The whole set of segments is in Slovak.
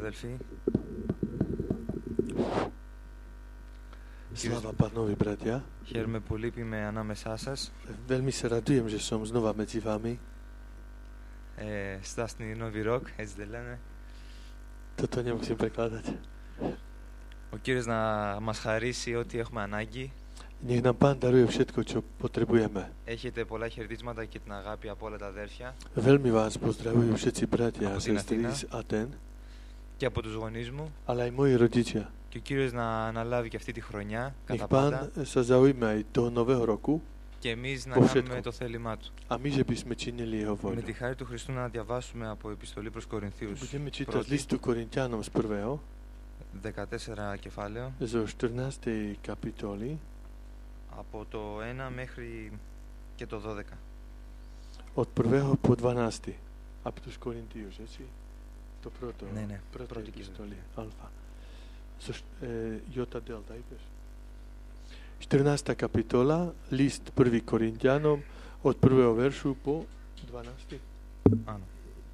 αδελφοί. Sláva Pánovi, bratia. Χαίρομαι πολύ που είμαι ανάμεσά σας. Veľmi sa radujem, že som znova medzi vami. Στάστη Νόβι Ροκ, έτσι δεν λένε. Toto nemusím prekladať. Ο Κύριος να μας χαρίσει ό,τι έχουμε ανάγκη. Nech nám Pán daruje všetko, čo potrebujeme. Έχετε πολλά χαιρετίσματα και την αγάπη από όλα τα αδέρφια. Veľmi vás pozdravujú všetci bratia a sestry z Aten, και από τους γονείς μου. ale aj moji rodičia. Και ο Κύριος να αναλάβει και αυτή τη χρονιά Nech κατά Pán πάντα. sa zaujme aj toho nového roku Και εμείς να vo κάνουμε všetkom. το θέλημά του. A my, že by sme činili jeho Με voľu. τη χάρη του Χριστού να διαβάσουμε από επιστολή προς Κορινθίους. Budeme čítať Πρώτη, listu Korintianom z 1. 14 κεφάλαιο. zo 14. kapitoly Από το 1 μέχρι και το 12. od 1. po 12. Από τους Κορινθίους, έτσι. Το πρώτο. Ναι, ναι. Πρώτη Πρώτη επιστολή. Αλφα. Ιώτα Δέλτα, είπες. 14. kapitola, list 1. Korintianom, od 1. veršu po 12. Áno.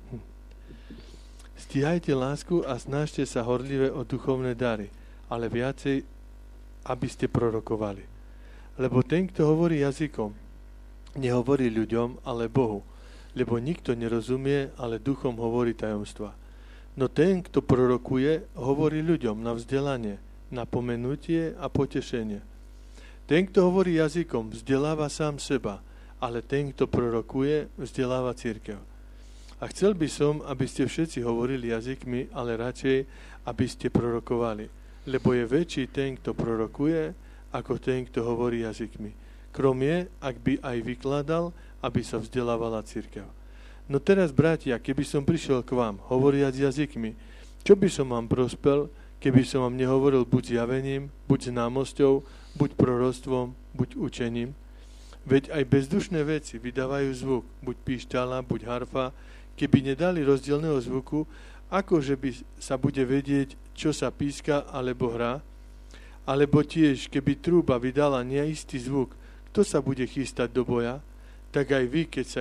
Stíhajte lásku a snažte sa horlive o duchovné dary, ale viacej, aby ste prorokovali. Lebo ten, kto hovorí jazykom, nehovorí ľuďom, ale Bohu, lebo nikto nerozumie, ale duchom hovorí tajomstva. No ten, kto prorokuje, hovorí ľuďom na vzdelanie, na pomenutie a potešenie. Ten, kto hovorí jazykom, vzdeláva sám seba, ale ten, kto prorokuje, vzdeláva cirkev. A chcel by som, aby ste všetci hovorili jazykmi, ale radšej, aby ste prorokovali. Lebo je väčší ten, kto prorokuje, ako ten, kto hovorí jazykmi. Krom je, ak by aj vykladal, aby sa vzdelávala cirkev. No teraz, bratia, keby som prišiel k vám, hovoriac jazykmi, čo by som vám prospel, keby som vám nehovoril buď zjavením, buď známosťou, buď proroctvom, buď učením? Veď aj bezdušné veci vydávajú zvuk, buď píšťala, buď harfa. Keby nedali rozdielného zvuku, akože by sa bude vedieť, čo sa píska alebo hrá? Alebo tiež, keby trúba vydala neistý zvuk, kto sa bude chystať do boja? Tak aj vy, keď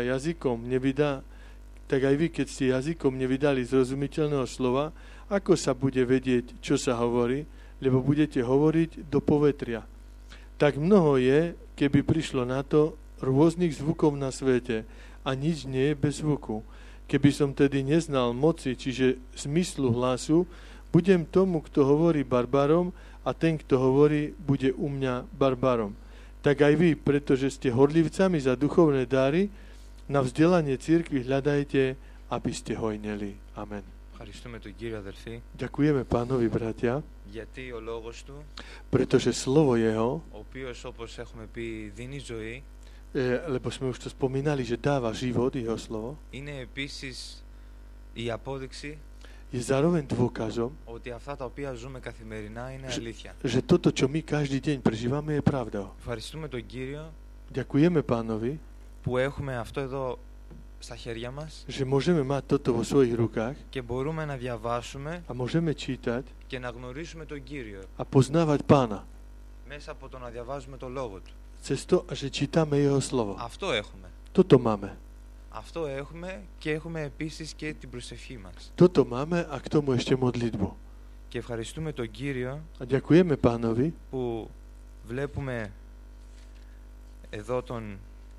ste jazykom nevydali zrozumiteľného slova, ako sa bude vedieť, čo sa hovorí, lebo budete hovoriť do povetria. Tak mnoho je, keby prišlo na to, rôznych zvukov na svete a nič nie je bez zvuku. Keby som tedy neznal moci, čiže zmyslu hlasu, budem tomu, kto hovorí barbarom, a ten, kto hovorí, bude u mňa barbarom. Tak aj vy, pretože ste horlivcami za duchovné dary, na vzdelanie cirkvi hľadajte, aby ste hojneli. Amen. Ευχαριστούμε τον Κύριο, αδελφοί, Ďakujeme Pánovi, bratia, γιατί ο λόγος του, pretože slovo jeho, ο οποίος όπως έχουμε πει δίνει ζωή, lebo sme už to spomínali, že dáva život, jeho slovo, είναι επίσης η απόδειξη je zároveň dôkazom, ότι αυτά τα οποία ζούμε καθημερινά είναι αλήθεια. že toto, čo my každý deň prežívame, je pravdou. Ευχαριστούμε τον Κύριο Ďakujeme Pánovi, που έχουμε αυτό εδώ στα χέρια μας že môžeme mať toto vo svojich rukách και μπορούμε να διαβάσουμε a môžeme čítať και να γνωρίσουμε τον Κύριο a poznávať Pána μέσα από το να διαβάζουμε το Λόγο Του. cez to, že čítame jeho slovo. Αυτό έχουμε. Toto máme. Αυτό έχουμε και έχουμε επίσης και την προσευχή μας. Toto máme a k tomu ešte modlitbu. Και ευχαριστούμε τον Κύριο A ďakujeme Pánovi, που βλέπουμε εδώ τον...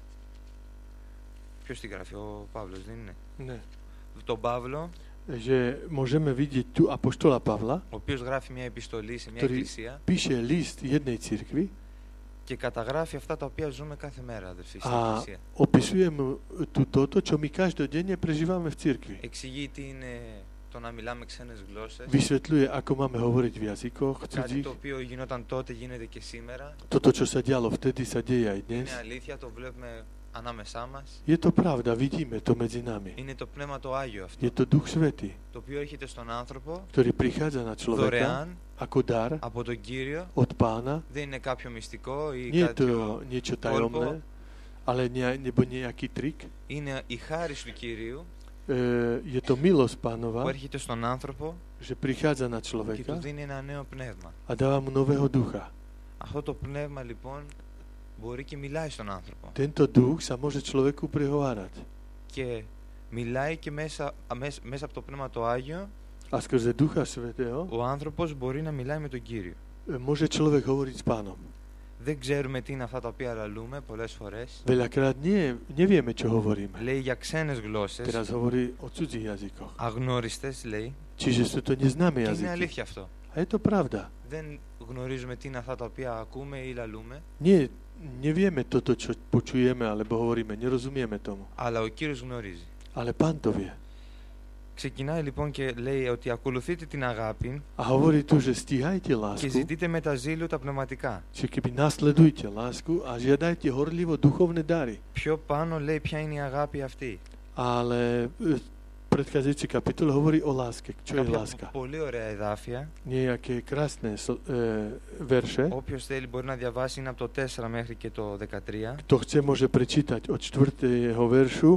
Ποιος την γράφει, ο Παύλος δεν είναι? ne, Τον Παύλο, že môžeme vidieť tu apoštola Pavla, ο οποίος γράφει μια επιστολή σε μια ktorý εκκλησία píše list jednej cirkvi και καταγράφει αυτά τα οποία ζούμε κάθε μέρα, αδελφοί, στην a εκκλησία. opisuje mu tu toto, čo my každodenne prežívame v cirkvi. Εξηγεί τι είναι το να μιλάμε ξένες γλώσσες. Vysvetľuje, ako máme hovoriť v jazykoch Κάτι cudzích. το οποίο γινόταν τότε γίνεται και σήμερα. Toto, čo sa dialo vtedy, sa deje aj dnes. Είναι αλήθεια, το βλέπουμε ανάμεσά μας. Je to pravda, vidíme to medzi nami. Είναι το Πνεύμα το Άγιο αυτό, Je to Duch Svätý, το οποίο έρχεται στον άνθρωπο ktorý prichádza na človeka δωρεάν ako dar από τον Κύριο. od Pána. Δεν είναι κάποιο μυστικό ή Nie je κάποιο to niečo tajomné, ale nebo nejaký trik. είναι η χάρη του Κυρίου Je to milosť Pánova, που έρχεται στον άνθρωπο že prichádza na και του človeka δίνει ένα νέο πνεύμα. a dáva mu nového ducha. Αυτό το πνεύμα λοιπόν μπορεί και μιλάει στον άνθρωπο. Tento duch sa môže človeku prihovárať. Και μιλάει και μέσα από το Πνεύμα το Άγιο A skrze Ducha Svätého ο άνθρωπος μπορεί να μιλάει με τον Κύριο. môže človek hovoriť s Pánom. Δεν ξέρουμε τι είναι αυτά τα οποία λαλούμε πολλές φορές. Veľakrát nevieme, čo hovoríme. Λέει για ξένες γλώσσες, Teraz hovorí o cudzích jazykoch. αγνώριστες λέει, Čiže sú to neznáme και είναι jazyky. αλήθεια αυτό. A je to pravda. Δεν γνωρίζουμε τι είναι αυτά τα οποία ακούμε ή λαλούμε, Nevieme toto, čo počujeme alebo hovoríme. Nerozumieme tomu. αλλά ο Κύριος γνωρίζει. Ale Pán to vie. Ξεκινάει λοιπόν και λέει ότι ακολουθείτε την αγάπη A hovorí tu, že stíhajte και lásku, ζητείτε με τα ζήλου τα πνευματικά. čiže keby nasledujte lásku a žiadajte horlivo duchovné dary. Πιο πάνω λέει ποια είναι η αγάπη αυτή. Ale predchádzajúci kapitol hovorí o láske. Čo je láska? Πολύ ωραία εδάφια. Nejaké krásne verše. Όποιος θέλει μπορεί να διαβάσει, είναι από το 4 μέχρι και το 13. Kto chce, môže prečítať od 4. veršu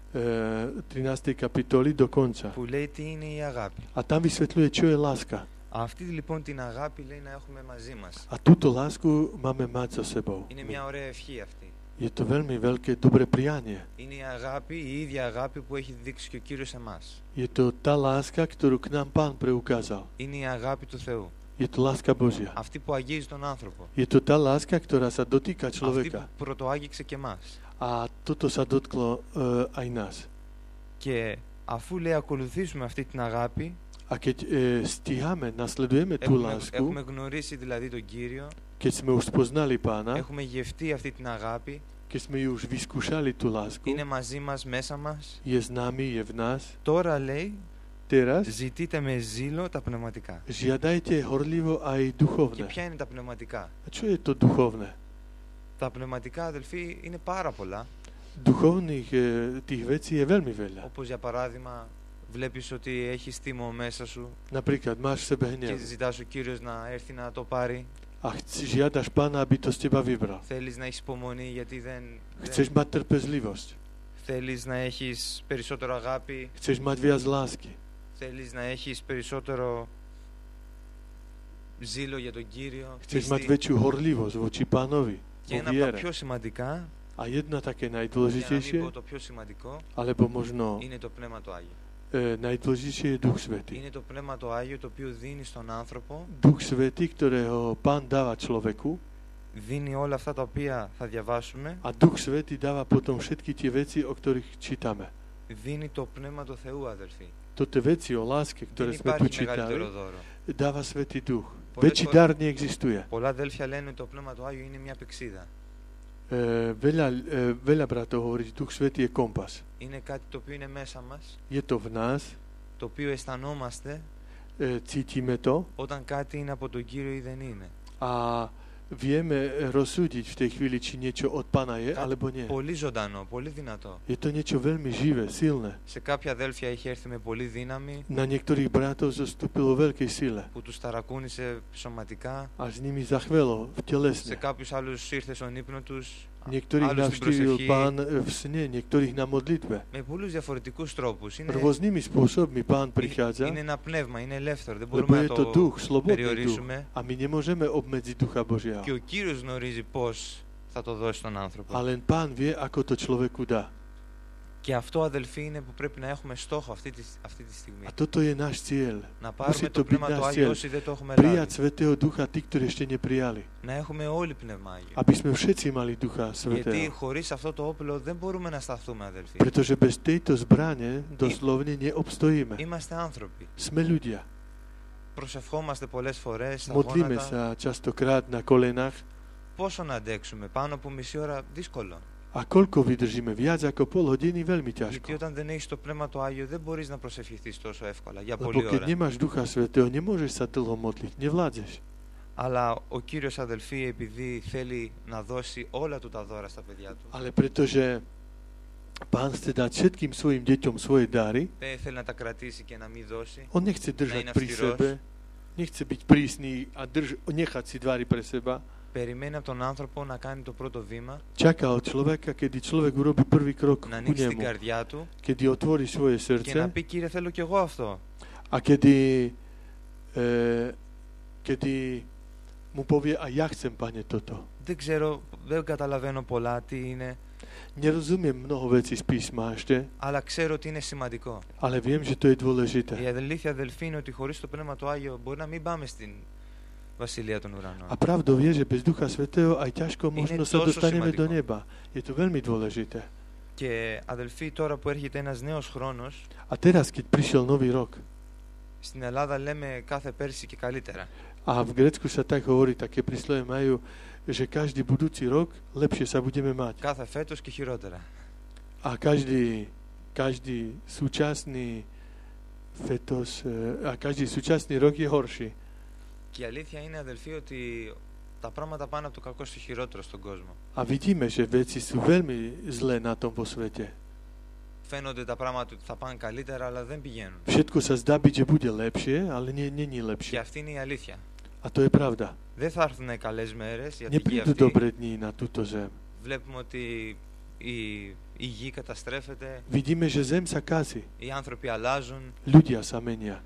13. kapitoly do konca. Που λέει τι είναι η αγάπη. A tam vysvetľuje, čo je láska. Αυτή λοιπόν την αγάπη λέει να έχουμε μαζί μας. A túto lásku máme mať so sebou. Είναι μια ωραία ευχή αυτή. Je to veľmi veľké, dobré prianie. Είναι η αγάπη, η ίδια αγάπη που έχει δείξει και ο Κύριος σε εμάς. Je to tá láska, ktorú k nám Pán preukázal. Είναι η αγάπη του Θεού. Je to láska Božia. Αυτή που αγγίζει τον άνθρωπο. Je to tá láska, ktorá sa dotýka Αυτή človeka. που πρωτοάγγιξε και εμάς. A toto sa dotklo aj nás. Και αφού λέει ακολουθήσουμε αυτή την αγάπη, A keď stíhame, nasledujeme tú lásku, έχουμε γνωρίσει δηλαδή τον Κύριο, keď sme už spoznali Pána, έχουμε γευτεί αυτή την αγάπη, keď sme ju už vyskúšali tú lásku, είναι μαζί μας, μέσα μας, je s nami, je v nás, τώρα λέει teraz ζητείτε με ζήλο τα πνευματικά. žiadajte horlivo aj Και duchovné. ποια είναι τα πνευματικά? A čo je to duchovné? Τα πνευματικά, αδελφοί, είναι πάρα πολλά. Duchovných tých vecí je veľmi veľa. Όπως για παράδειγμα βλέπεις ότι έχεις τίμο μέσα σου Napríklad máš v sebe και hnev ζητάς ο Κύριος να έρθει να το πάρει. a žiadaš Pána, aby to z teba vybral. Θέλεις να έχεις υπομονή γιατί Chceš mať trpezlivosť. θέλεις να έχεις περισσότερο αγάπη, Chceš mať viac lásky. θέλεις να έχεις περισσότερο ζήλο για τον Κύριο. Chceš mať väčšiu horlivosť voči Pánovi. Και Vo ένα από τα viere. πιο σημαντικά, A jedna také για να μην najdôležitejšie, πω το πιο σημαντικό, alebo možno είναι το Πνεύμα το Άγιο. najdôležitejšie je Duch Svätý. Είναι το Πνεύμα το Άγιο το οποίο δίνει στον άνθρωπο, Duch Svätý, ktorého Pán dáva človeku, δίνει όλα αυτά τα οποία θα διαβάσουμε, a Duch Svätý dáva potom všetky tie veci, o ktorých čítame. δίνει το Πνεύμα του Θεού, αδελφοί. Toto veci o láske, Δεν ktoré sme tu υπάρχει μεγαλύτερο čítali, δώρο. dáva Svätý Duch. Πολλές Väčší φορές- dar neexistuje. Πολλά αδέλφια λένε ότι το Πνεύμα του Άγιο είναι μια πηξίδα. Veľa bratov hovorí, že Duch Svätý je kompas. Είναι κάτι το οποίο είναι μέσα μας, Je to v nás, το οποίο αισθανόμαστε cítime to όταν κάτι είναι από τον Κύριο ή δεν είναι. a vieme rozsúdiť v tej chvíli, či niečo od Pána je, alebo nie. Πολύ ζωντανό, πολύ δυνατό. Je to niečo veľmi živé, silné. Σε κάποια αδέλφια έχει έρθει με πολύ δύναμη Na niektorých bratov zostúpilo veľkej sile που τους ταρακούνησε σωματικά. a s nimi zachvelo Σε telesne. κάποιους άλλους ήρθε στον ύπνο τους. Niektorých Άλλους στην navštívil προσευχή. Pán v sne, niektorých na modlitbe. Με πολλούς διαφορετικούς τρόπους. Rôznymi spôsobmi Pán prichádza, Είναι ένα πνεύμα, είναι ελεύθερο. Δεν lebo μπορούμε je να to το duch, slobodný duch. περιορίσουμε. A my nemôžeme obmedziť Ducha Božieho. Και ο Κύριος γνωρίζει πώς θα το δώσει στον άνθρωπο. A len Pán vie, ako to človeku dá. Και αυτό, αδελφοί, είναι που πρέπει να έχουμε στόχο αυτή τη στιγμή. A toto je náš cieľ. Να Musí πάρουμε to το byť Πνεύμα του náš Άγιο cieľ. όσοι δεν το έχουμε Prijať λάβει. Svätého Ducha, tí, ktorí ešte neprijali. Να έχουμε όλοι Πνεύμα Άγιο. Aby sme všetci mali Ducha Γιατί Svätého. χωρίς αυτό το όπλο δεν μπορούμε να σταθούμε, αδελφοί. Pretože bez tejto zbrane doslovne neobstojíme. Είμαστε άνθρωποι. Sme ľudia. Προσευχόμαστε πολλές φορές στα Modlíme γόνατα. sa častokrát na kolenách. Πόσο να αντέξουμε, πάνω από μισή ώρα δύσκολο. A koľko vydržíme? Viac ako pol hodiny? Veľmi Γιατί ťažko. όταν δεν έχεις το Πνεύμα το Άγιο δεν μπορείς να προσευχηθείς τόσο εύκολα για Lebo πολλή keď ώρα. nemáš Ducha Svätého, nemôžeš sa dlho modliť. Nevládzeš. Αλλά ο Κύριος, αδελφοί, επειδή θέλει να δώσει όλα του τα δώρα στα παιδιά του, Ale pretože Pán chce dať všetkým svojim deťom svoje dary, δεν θέλει να τα κρατήσει και να μην δώσει. on nechce držať είναι pri αυστηρός. sebe, nechce byť prísny a nechať si dvary pre seba. Περιμένει από τον άνθρωπο να κάνει το πρώτο βήμα, Čaká od človeka, kedy človek urobí prvý krok να ku ανοίξει την nemu, καρδιά του kedy otvorí svoje και να srdce πει Κύριε θέλω κι εγώ αυτό. a kedy mu povie a ja chcem, Pane, toto. Δεν ξέρω, δεν καταλαβαίνω πολλά τι είναι. Nerozumiem mnoho vecí z písma ešte, αλλά ξέρω ότι είναι σημαντικό. ale viem, že to je dôležité. Η αλήθεια, αδελφοί, είναι ότι χωρίς το Πνεύμα του Άγιο μπορεί να μην πάμε στην Βασιλεία των Ουρανών. A pravdou je, že bez Ducha Svätého aj ťažko možno sa τόσο dostaneme do σημαντικό. neba. Je to veľmi dôležité. Και αδελφοί, τώρα που έρχεται ένας νέος χρόνος, A teraz, keď prišiel nový rok, στην Ελλάδα λέμε κάθε πέρσι και καλύτερα. a v Grécku sa tak hovorí, také príslovie majú, že každý budúci rok lepšie sa budeme mať. Κάθε φέτος και χειρότερα. A každý súčasný každý súčasný rok je horší. Και η αλήθεια είναι, αδελφοί, ότι τα πράγματα πάνε από το κακό στο χειρότερο στον κόσμο. A vidíme, že veci sú veľmi zlé na tom vo svete. Φαίνονται τα πράγματα ότι θα πάνε καλύτερα, αλλά δεν πηγαίνουν. Všetko sa zdá byť, že bude lepšie, ale nie Και lepšie. αυτή είναι η αλήθεια. A to je pravda. Δεν θα έρθουν καλές μέρες, γιατί και Neprídu αυτοί dobré dni na túto zem. βλέπουμε ότι η γη καταστρέφεται, Vidíme, že zem sa kazí. οι άνθρωποι αλλάζουν, Ľudia sa menia.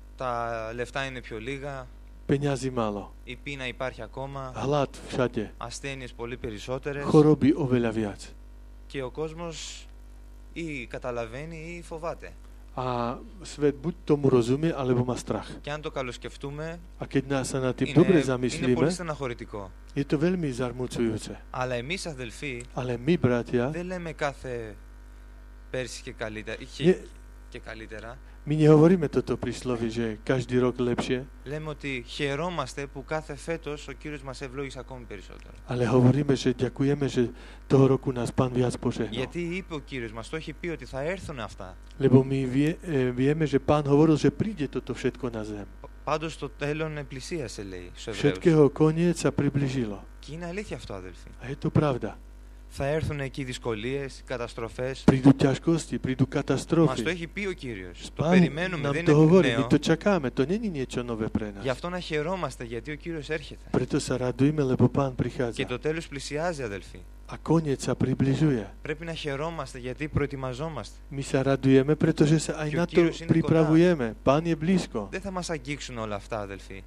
τα λεφτά είναι πιο λίγα, Peňazí málo. η πείνα υπάρχει ακόμα, Hlad všade. ασθένειες πολύ περισσότερες Choroby oveľa viac. και ο κόσμος ή καταλαβαίνει ή φοβάται. A svet buď tomu rozumie, alebo má strach. Και αν το καλοσκεφτούμε, A keď sa nad tým dobre είναι zamyslíme, πολύ στεναχωρητικό. je to veľmi zarmucujúce. Αλλά εμείς, αδελφοί, Ale my, bratia, δεν λέμε κάθε πέρσι και καλύτερα, και καλύτερα. my nehovoríme toto príslovie, že každý rok lepšie, Λέμε ότι χαιρόμαστε που κάθε φέτος ο Κύριος μας ευλόγησε ακόμη περισσότερο. ale hovoríme, že ďakujeme, že toho roku nás Pán viac požehnal. Γιατί είπε ο Κύριος μας, το έχει πει ότι θα έρθουν αυτά. Lebo my vieme, že Pán hovoril, že príde toto všetko na zem. Πάντως το τέλον πλησίασε, λέει στους Εβραίους. Všetkého koniec sa priblížilo. Και είναι αλήθεια αυτό, αδελφοί. A je to pravda. Θα έρθουν εκεί δυσκολίες, καταστροφές. Prídu ťažkosti, prídu Μας το katastrofy. έχει πει ο Κύριος. Το Pán περιμένουμε, nám δεν to είναι hovorí, νέο. my to čakáme, to není niečo nové pre nás. Γι' αυτό να χαιρόμαστε, γιατί ο Κύριος έρχεται. Preto sa radujme, lebo Pán Και prichádza. το τέλος πλησιάζει, αδελφοί. A koniec sa približuje. Πρέπει να χαιρόμαστε, γιατί προετοιμαζόμαστε. My sa radujeme, pretože sa aj Και ο na to Κύριος είναι pripravujeme. Pán je blízko. Δεν θα μας αγγίξουν όλα αυτά, αδελφοί.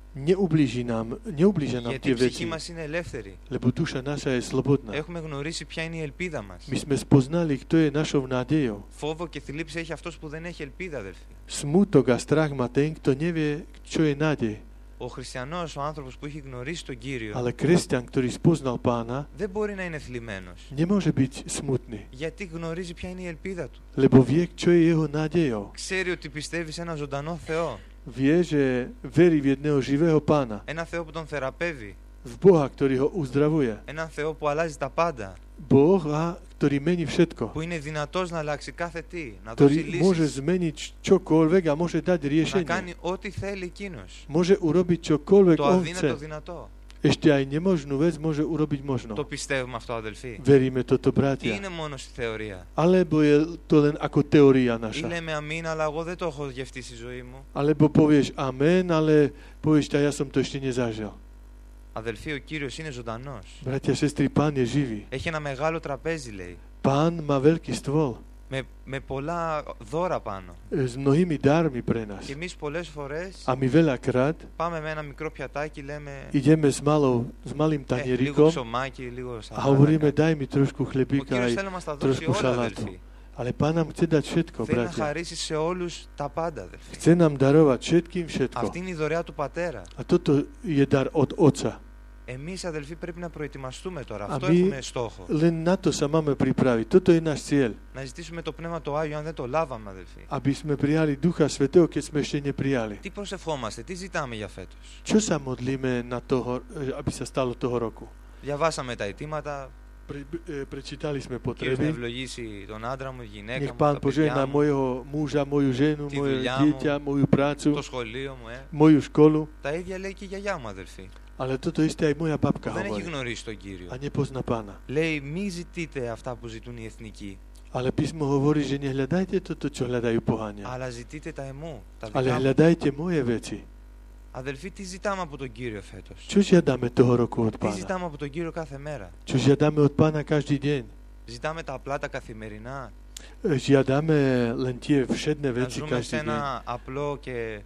Neublížia nám Γιατί tie η ψυχή veci, μας είναι ελεύθερη. lebo duša naša je slobodná. Έχουμε γνωρίσει ποια είναι η ελπίδα μας. My sme spoznali, kto je našou nádejou. Φόβο και θλίψη έχει αυτός που δεν έχει ελπίδα, αδελφοί. Smútok a strach má ten, kto nevie, čo je nádej. Ο χριστιανός, ο άνθρωπος που έχει γνωρίσει τον Κύριο, Ale kresťan, ktorý spoznal Pána, δεν μπορεί να είναι θλιμμένος. nemôže byť smutný, Γιατί γνωρίζει ποια είναι η ελπίδα του. lebo vie, čo je jeho nádejou. Ξέρει ότι πιστεύει σε έναν ζωντανό Θεό. Vie, že verí v jedného živého Pána, Έναν Θεό που τον θεραπεύει. v Boha, ktorý ho uzdravuje. Έναν Θεό που αλλάζει τα πάντα. Boha, ktorý mení všetko, Που είναι δυνατός να αλλάξει κάθε τι. Να δώσει ktorý môže λύσεις. zmeniť čokoľvek a môže dať Να riešenie. κάνει ό,τι θέλει εκείνος. Môže urobiť čokoľvek Το on αδύνατο chce. δυνατό. Ešte aj nemožnú vec môže urobiť možno. Το πιστεύουμε αυτό, αδελφοί. Veríme toto, Ή bratia. είναι μόνο στη θεωρία. Alebo je to len ako teória Ή naša. λέμε αμήν, αλλά εγώ δεν το έχω γευτεί στη ζωή μου. Alebo povieš amen, ale povieš, ja som to ešte nezažil. Αδελφοί, ο Κύριος είναι ζωντανός. Bratia, sestry, Pán je živý. Έχει ένα μεγάλο τραπέζι, λέει. Pán má veľký stôl Με πολλά δώρα πάνω. s mnohými dármi pre nás. Και εμείς πολλές φορές A my veľakrát πάμε με ένα μικρό πιατάκι, λέμε ideme s malým λίγο tanierikom ψωμάκι, λίγο a σαλάτα. hovoríme, daj mi trošku Ο chlebíka Κύριος aj θέλει να μας τα δώσει trošku όλα, šalátu. αδελφοί. Ale Pán nám chce dať všetko, Θέλει να bratia. χαρίσει σε όλους τα πάντα, αδελφοί. Chce nám darovať všetkým všetko. Αυτή είναι η δωρεά του Πατέρα. A toto je dar od Otca. Εμείς, αδελφοί, πρέπει να προετοιμαστούμε τώρα. A Αυτό my έχουμε στόχο. len na to sa máme pripraviť. Toto je náš cieľ. Να ζητήσουμε το Πνεύμα το Άγιο, αν δεν το λάβαμε, αδελφοί. Aby sme prijali Ducha Svätého, keď sme ešte neprijali. Τι προσευχόμαστε, τι ζητάμε για φέτος. Čo sa modlíme na toho, aby sa stalo toho roku? Διαβάσαμε τα αιτήματα. Prečítali sme Ο Κύριος να potreby. ευλογήσει τον άντρα μου, τη γυναίκα Nech μου, Pán τα παιδιά požehná μου, mojho muža, moju ženu, Ti moje δουλειά dieťa, moju prácu, το σχολείο μου, moju školu. Τα ίδια λέει και η γιαγιά μου, αδελφοί. Ale toto isté aj moja babka Δεν έχει hovorí. γνωρίσει τον Κύριο. A nepozná Pána. Λέει, μη ζητείτε αυτά που ζητούν οι εθνικοί, Ale písmo hovorí, že nehľadajte toto, čo hľadajú pohania. αλλά ζητείτε τα εμού, τα Ale δικά μου. hľadajte moje veci. Αδελφοί, τι ζητάμε από τον Κύριο φέτος. Čo žiadame toho roku od Τι Pána? ζητάμε από τον Κύριο κάθε μέρα. Čo žiadame od Pána každý deň? Ζητάμε τα απλά, τα καθημερινά. Žiadame len tie všedné Να veci ζούμε σε každý deň. ένα απλό και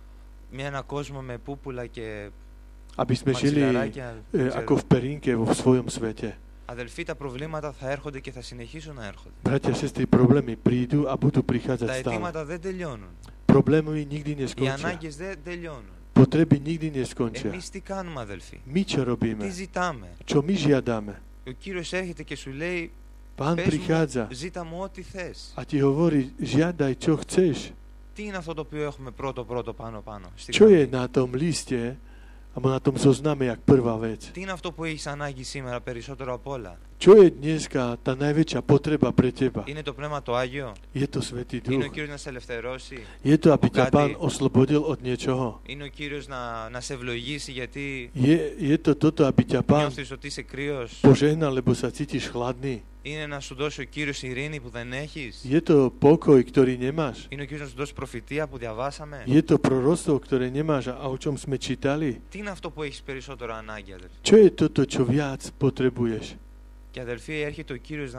ένα κόσμο με πούπουλα και Aby sme žili μαξιλαράκια. ako v perinke vo svojom svete. Αδελφοί, τα προβλήματα θα έρχονται και θα συνεχίσουν να έρχονται. Bratia, sestry, problémy prídu a budú Τα prichádzať stále. αιτήματα δεν τελειώνουν. Problémy nikdy Οι neskončia. ανάγκες δεν τελειώνουν. Potreby nikdy neskončia. Εμείς τι κάνουμε, αδελφοί? My čo Τι robíme? ζητάμε? Čo my žiadame? Ο Κύριος έρχεται και σου λέει, Pán πες prichádza μου, ζήτα μου ό,τι θες. a ti hovorí, žiadaj, čo chceš. Τι είναι αυτό το οποίο έχουμε πρώτο πάνω στη Čo je γραμμή? na tom liste, alebo na tom zozname, jak prvá vec? Τι είναι αυτό που έχεις ανάγκη σήμερα περισσότερο απ' όλα? Čo je dneska tá najväčšia potreba pre teba? Είναι το Πνεύμα το Άγιο? Je to Svätý Είναι ο Duch. Κύριος να σε ελευθερώσει? Je to, aby ťa Κάτι. Pán oslobodil od niečoho. Είναι ο Κύριος να σε ευλογήσει γιατί Je to toto, aby ťa Pán νιώθεις ότι είσαι κρύος? požehnal, lebo sa cítiš chladný. Είναι να σου δώσει ο Κύριος ειρήνη που δεν έχεις? Je to pokoj, ktorý nemáš. Είναι ο Κύριος να σου δώσει προφητεία που διαβάσαμε? Je to proroctvo, ktoré nemáš a o čom sme čítali. Τι είναι αυτό που έχεις περισσότερο ανάγκη, αδελφοί? Čo je toto, čo viac potrebuješ? Και αδελφοί, έρχεται ο Κύριος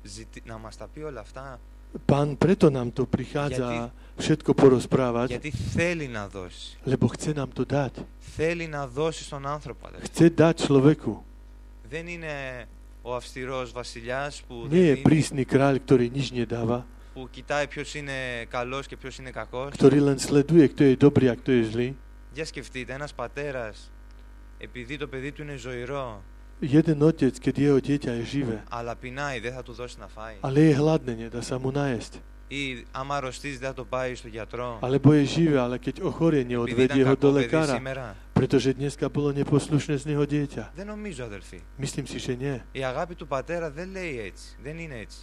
να μας τα πει όλα αυτά Pán preto nám to prichádza všetko porozprávať, γιατί θέλει να δώσει. lebo chce nám to dať. Θέλει να δώσει στον άνθρωπο, αδελφοί. Chce dať človeku. Δεν είναι ο αυστηρός βασιλιάς που, Nie δεν je δίνει, prísny kráľ, ktorý nič nedáva, που κοιτάει ποιος είναι καλός και ποιος είναι κακός. ktorý len sleduje, kto je dobrý a kto je zlý. Για σκεφτείτε, ένας πατέρας, επειδή το παιδί του είναι ζωηρό, Jeden otec, keď jeho dieťa je živé, αλλά πεινάει, δεν θα του δώσει να φάει. ale je hladné, nedá sa mu najesť. Ή άμα αρρωστήσει, δεν θα το πάει στο γιατρό. Alebo je živé, ale keď ochorie, Επειδή neodvedie ήταν ho do κακό παιδί lekára, σήμερα. pretože dneska bolo neposlušné z neho dieťa. Δεν νομίζω, αδελφοί. Myslím si, že nie. Η αγάπη του πατέρα δεν λέει έτσι. Δεν είναι έτσι.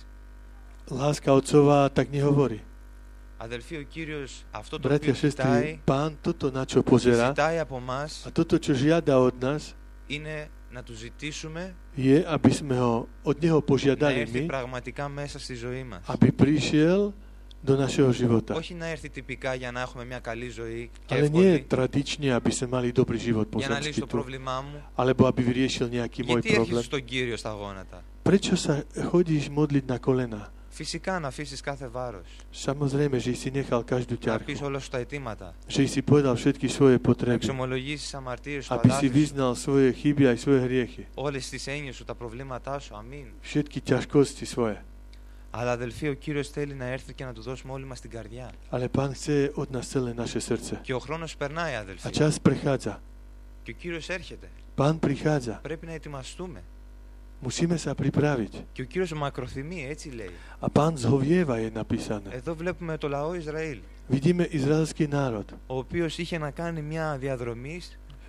Láska otcová tak nehovorí. Αδελφοί, ο Κύριος αυτό το Bratia, οποίο sestry, κοιτάει Pán toto, na čo και pozerá, ζητάει από μας a toto, čo žiada od nás, είναι να του ζητήσουμε je, aby sme ho od neho να požiadali έρθει my, πραγματικά μέσα στη ζωή μας. aby prišiel do našeho života. Όχι να έρθει τυπικά για να έχουμε μια καλή ζωή και Ale nie εύκολη, tradične, aby sme mali dobrý život για να λύσει το pozemský tu, πρόβλημά μου. alebo aby vyriešil nejaký môj Γιατί έρχεσαι problém. στον Κύριο στα γόνατα? Prečo sa chodíš modliť na kolena? Φυσικά να αφήσεις κάθε βάρος, Samozrejme, že si nechal každú να πεις ťarchu, όλα σου τα αιτήματα, že si povedal všetky svoje να potreby, εξομολογήσεις τις αμαρτίες σου, τα aby si λάθη σου, vyznal svoje chyby aj svoje hriechy, όλες τις έννοιες σου, τα προβλήματά σου. Αμήν. všetky ťažkosti svoje. Αλλά αδελφοί, ο Κύριος θέλει να έρθει και να του δώσουμε όλοι μας την καρδιά. Ale Pán chce od nás celé naše srdce. Και ο χρόνος περνάει, A αδελφοί. čas prechádza. Και ο Κύριος έρχεται. Pán prichádza. Πρέπει να ετοιμαστούμε. Musíme sa pripraviť. Και ο Κύριος μακροθυμεί, έτσι λέει. A Pán zhovieva, je napísané. Εδώ βλέπουμε το λαό Ισραήλ, Vidíme izraelský národ, ο οποίος είχε να κάνει μια διαδρομή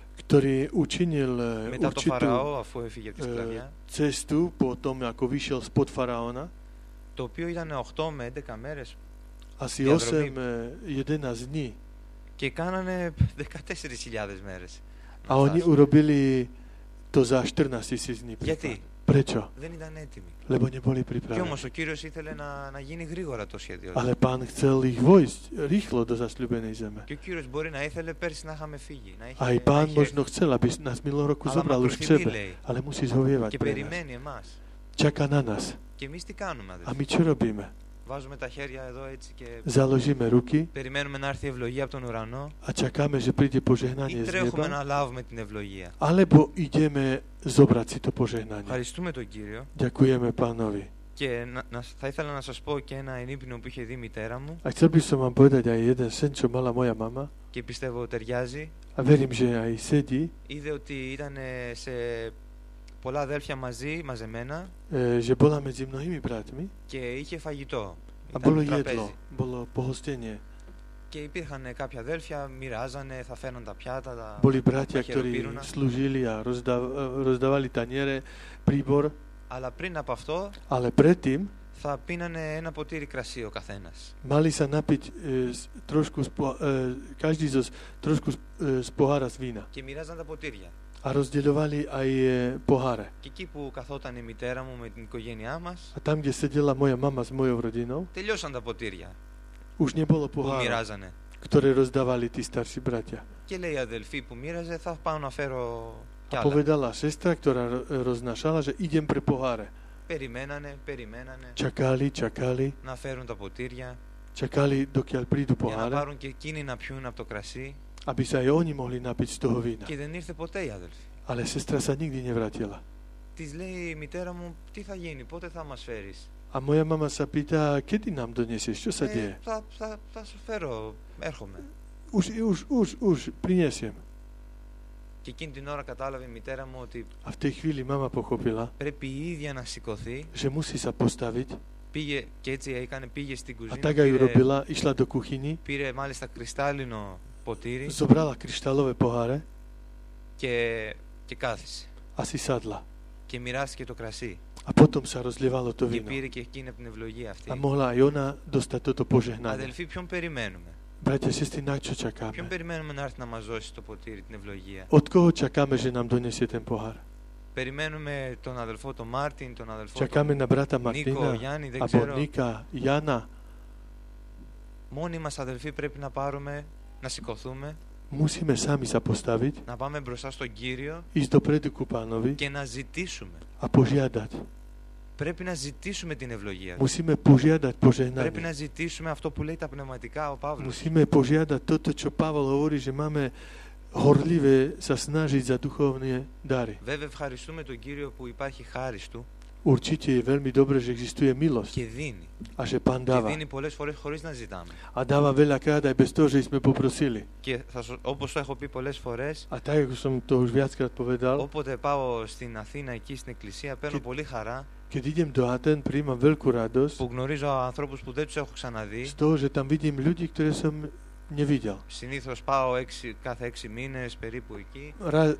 ktorý učinil μετά το určitú Φαραώ αφού έφυγε από τη σκλαβιά, cestu po tom, ako vyšiel spod faraóna. το οποίο ήταν 8 με 11 μέρες Asi Διαδρομή. 8-11 dní. και κάνανε 14.000 μέρες. A oni urobili to za 14 000 dní. Γιατί? Prečo? Δεν ήταν έτοιμοι. Lebo neboli Και pripravení. όμως ο Κύριος ήθελε να γίνει γρήγορα το σχέδιο. Ale Pán chcel ich vojsť rýchlo do zasľúbenej zeme. Και ο Κύριος μπορεί να ήθελε πέρσι να είχαμε fύγει. Να είχε, Aj να Pán είχε možno chcel, aby nás minulého roku Αλλά zobral už k μακροθυμεί, sebe, λέει. ale musí zhovievať και pre nás. περιμένει εμάς. Čaká na nás. Και εμείς τι κάνουμε, A αδελφοί? my čo robíme? Βάζουμε τα χέρια εδώ έτσι και Založíme ruky περιμένουμε να έρθει η ευλογία από τον ουρανό a čakáme, že príde ή požehnanie z τρέχουμε neba, να λάβουμε την ευλογία. alebo ideme zobrať si to požehnanie. Ευχαριστούμε τον Κύριο. Ďakujeme Pánovi. Και θα ήθελα να σας πω και ένα ενύπνιο που είχε δει η μητέρα μου A chcel by som vám povedať aj jeden sen, čo mala moja mama, και πιστεύω ταιριάζει. a verím, že aj sedí, Είδε ότι ήταν σε πολλά αδέλφια μαζεμένα že bola medzi mnohými bratmi και είχε φαγητό. a Ήταν bolo τραπέζι. jedlo, bolo pohostenie. Και υπήρχαν κάποια αδέλφια, μοιράζανε, θα φέρνουν τα πιάτα, τα, Boli bratia, τα ktorí χεροπύρουνα. slúžili a rozdávali taniere, príbor, Αλλά πριν από αυτό ale predtým θα πίνανε ένα ποτήρι κρασί ο καθένας. mali sa napiť trošku každý trošku z pohára z vína. Και μοιράζαν τα ποτήρια. A rozdeľovali aj poháre. Και εκεί που καθόταν η μητέρα μου με την οικογένειά μας, A tam, kde sedela moja mama s mojou rodinou, τελειώσαν τα ποτήρια už nebolo που pohára, μοιράζανε. ktoré rozdávali tí starší bratia. Και λέει η αδελφή που μοίραζε, θα πάω να φέρω κι A άλλα. povedala sestra, ktorá roznašala, že idem pre poháre. Περιμένανε Čakali, να φέρουν τα ποτήρια čakali, dokiaľ prídu για να poháre, πάρουν και εκείνοι να πιούν από το κρασί. aby sa aj oni mohli napiť z toho vína. Και δεν ήρθε ποτέ η αδελφή. Ale sestra sa nikdy nevrátila. της λέει η μητέρα μου, τι θα γίνει, πότε θα μας φέρεις? A moja mama sa pýta, kedy nám donesieš, čo sa deje? Θα σου φέρω, έρχομαι. Už, priniesiem. Και εκείνη την ώρα κατάλαβε η μητέρα μου ότι A v tej chvíli mama pochopila, πρέπει η ίδια να σηκωθεί. že musí sa postaviť. Πήγε και έτσι έκανε, πήγε στην A κουζίνα. tak aj urobila, išla do kuchyni, Πήρε μάλιστα κρυστάλλινο ποτήρι zobrala kryštálové poháre και κάθισε. a si sadla. Και μοιράστηκε το κρασί. A potom sa rozlievalo to Και víno. πήρε και εκείνη από την ευλογία αυτή. A mohla aj ona dostať toto požehnanie. Αδελφοί, ποιον περιμένουμε? Bratia, sestry, na čo Ποιον čakáme? περιμένουμε να έρθει να μας δώσει το ποτήρι, την ευλογία? Od koho čakáme, že nám donesie ten pohár? Περιμένουμε τον αδελφό τον Μάρτιν, τον αδελφό Čakáme na brata τον Νίκο, Martina, Γιάννη, δεν alebo ξέρω. Nika, Jana. Μόνοι μας αδελφοί πρέπει να πάρουμε, να σηκωθούμε, Musíme sami sa postaviť, να πάμε μπροστά στον Κύριο ísť dopredu ku Pánovi και να ζητήσουμε. a požiadať. Πρέπει να ζητήσουμε την ευλογία. Musíme požiadať Πρέπει požehnanie. να ζητήσουμε αυτό που λέει τα πνευματικά ο Παύλος. Musíme požiadať toto, čo Pavel hovorí, že máme horlivé sa snažiť za duchovné dary. Βέβαια ευχαριστούμε τον Κύριο που υπάρχει χάρις Του Určite je veľmi dobré, že existuje milosť και δίνει. a že Pán Και dáva. δίνει πολλές φορές χωρίς να ζητάμε. A dáva veľakrát aj bez toho, že sme poprosili. Και όπως το έχω πει πολλές φορές, A tak, ako som to už viackrát povedal, όποτε πάω στην Αθήνα εκεί στην εκκλησία παίρνω πολύ χαρά keď idem do Aten, príjmam veľkú radosť που γνωρίζω ανθρώπους που δεν τους έχω ξαναδεί. z toho, že tam vidím ľudí, ktoré som nevidel. Συνήθως πάω κάθε 6 μήνες περίπου εκεί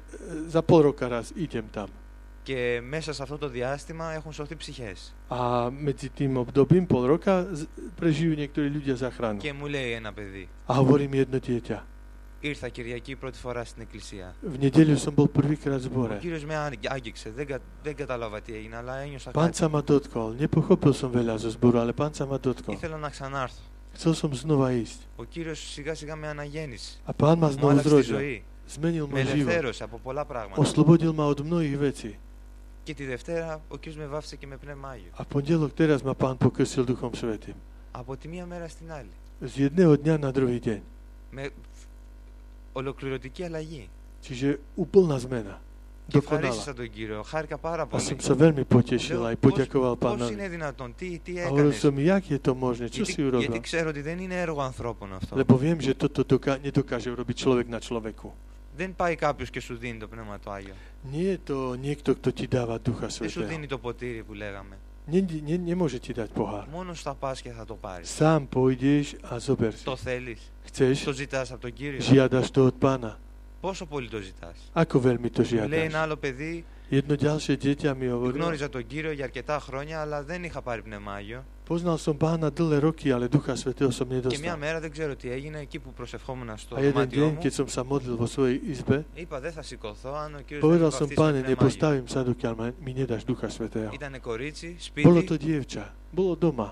Za pol roka raz idem tam. και μέσα σε αυτό το διάστημα έχουν σωθεί ψυχές. A medzi tým obdobím pol roka prežijú niektorí ľudia záchranu. Και μου λέει ένα παιδί, A hovorí mi jedno dieťa. ήρθα Κυριακή πρώτη φορά στην εκκλησία. V nedeľu som bol prvýkrát v Ο zbore. Κύριος με άγγιξε, δεν κατάλαβα τι έγινε, αλλά ένιωσα Pán κάτι. sa ma dotkol. Nepochopil som veľa zo zboru, ale Pán sa ma dotkol. Ήθελα να ξανάρθω. Chcel som znova ísť. Ο Κύριος σιγά σιγά με αναγέννησε. A Pán ma Μου znovu άλλαξε τη zrodil. ζωή. Zmenil Με môj život. ελευθέρωσε από πολλά πράγματα. Oslobodil ma od mnohých vecí. Και τη Δευτέρα ο Κύριος με βάφησε και με πνεύμα Άγιο. A pondelok teraz ma Pán pokrsil Duchom Svätým. Από τη μία μέρα στην άλλη. Z jedného dňa na druhý deň. Με ολοκληρωτική αλλαγή. Čiže úplná zmena. Και Dokonala. ευχαρίστησα τον Κύριο. Χάρηκα πάρα A πολύ. som sa veľmi potešil Λέω, aj poďakoval πώς Pánovi. είναι δυνατόν, τι A hovoril έκανες? som, jak je to možné, čo si Γιατί urobil? ξέρω ότι δεν είναι έργο ανθρώπων αυτό. Lebo viem, že toto nedokáže urobiť človek na človeku. Δεν πάει κάποιος και σου δίνει το Πνεύμα το Άγιο. Nie je to niekto, kto ti dáva Ducha Δεν σου Svätého. δίνει το ποτήρι που λέγαμε. Nemôže ti dať pohár. Μόνος θα πας και θα το πάρεις. Sám pôjdeš a zober si. Το θέλεις. Chceš? Το ζητάς από τον Κύριο. Žiadaš to od Pána. Πόσο πολύ το ζητάς? Ako veľmi to Μου λέει ένα žiadaš? άλλο παιδί, Jedno ďalšie dieťa mi hovorilo, γνώριζα τον Κύριο για αρκετά χρόνια, αλλά δεν είχα πάρει Πνεύμα Άγιο. poznal som Pána dlhé roky, ale Ducha Svätého som Και μια nedostal. μέρα δεν ξέρω τι έγινε, εκεί που προσευχόμουν στο A jeden δωμάτιό deň, μου, keď som sa modlil vo svojej izbe, είπα δεν θα σηκωθώ αν ο Κύριος povedal δεν som, με βαφτίσει με Pane, Πνεύμα Άγιο. nepostavím sa, dokiaľ mi nedáš Ducha Svätého. Ήτανε κορίτσι, Bolo to σπίτι, dievča, bolo doma.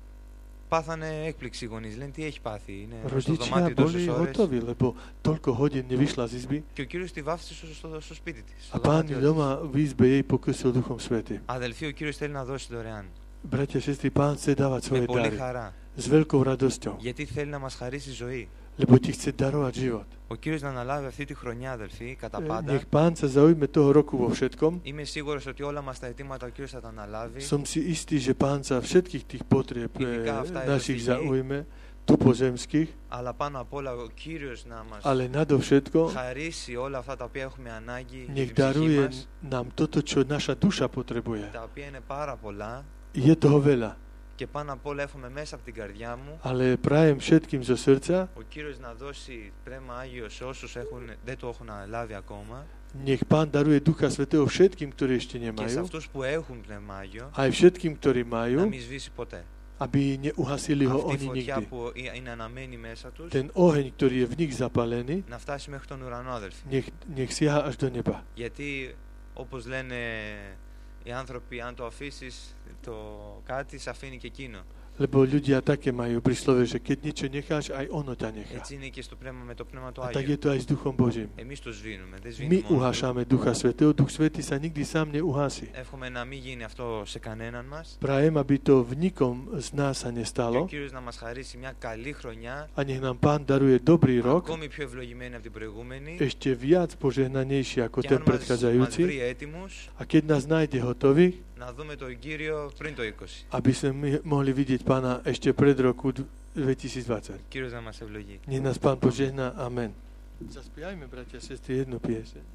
πάθανε έκπληξη οι γονείς. Λένε τι έχει πάθει, είναι στο Rodičia δωμάτιο τόσες boli ώρες. hotoví, lebo toľko hodín nevyšla z izby Και ο Κύριος τη βάφτισε στο σπίτι της. a στο Pán δωμάτιό της. doma v izbe jej pokrsil Duchom Svätým. Αδελφοί, ο Κύριος θέλει να δώσει δωρεάν. Bratia, sestry, Pán chce dávať Με svoje πολύ dary χαρά. s veľkou radosťou, Γιατί θέλει να μας χαρίσει ζωή. lebo ti chce darovať život. Ο Κύριος να αναλάβει αυτή τη χρονιά, αδελφοί, κατά πάντα. Nech Pán sa zaujme toho roku vo všetkom. Είμαι σίγουρος ότι όλα μας τα αιτήματα ο Κύριος θα τα αναλάβει. Som si istý, že Pán sa všetkých tých potrieb Ειδικά αυτά našich εδώ στη γη. zaujme, tu pozemských, Αλλά πάνω απ' όλα ο Κύριος να μας ale nadovšetko χαρίσει όλα αυτά τα οποία έχουμε ανάγκη για nech την ψυχή daruje μας, nám toto, čo naša duša potrebuje. τα οποία είναι πάρα πολλά Je toho veľa, και πάνω απ' όλα εύχομαι μέσα από την καρδιά μου ale prajem všetkým zo srdca, ο Κύριος να δώσει Πνεύμα Άγιο σε όσους δεν το έχουν λάβει ακόμα nech Pán daruje Ducha Svätého všetkým, ktorí ešte και σε nemajú, αυτούς που έχουν Πνεύμα Άγιο aj všetkým, ktorí να majú, μην σβήσει ποτέ. aby neuhasili ho Αυτή η oni φωτιά nikdy. που είναι αναμένη μέσα τους Ten oheň, ktorý je v nich zapálený, να φτάσει μέχρι τον ουρανό, αδελφοί. nech siaha až do neba. Γιατί όπως λένε οι άνθρωποι, αν το αφήσεις το κάτι, σε αφήνει και εκείνο. Lebo ľudia také majú príslove, že keď niečo necháš, aj ono ťa nechá. Έτσι είναι και στο πνεύμα με το Πνεύμα του A tak Άγιο. je to aj s Duchom Božím. Εμείς το σβήνουμε, δεν My σβήνει μόνο. uhášame Ducha Svätého, Duch Svätý sa nikdy sám neuhasí. Εύχομαι να μην γίνει αυτό σε κανέναν μας. Prajem, aby to v nikom z nás sa Και ο nestalo Κύριος να μας χαρίσει μια καλή χρονιά, a nech nám Pán daruje dobrý rok, ακόμη πιο ευλογημένη από την προηγούμενη. ešte viac požehnanejší ako Και ten αν μας predchádzajúci. βρει έτοιμους, A keď nás nájde hotových, να δούμε τον Κύριο πριν το 20. aby sme mohli vidieť Pána ešte pred roku 2020. Κύριος να μας ευλογεί. Nech nás Pán požehná. Amen. Zaspievajme, bratia a sestry, jednu pieseň.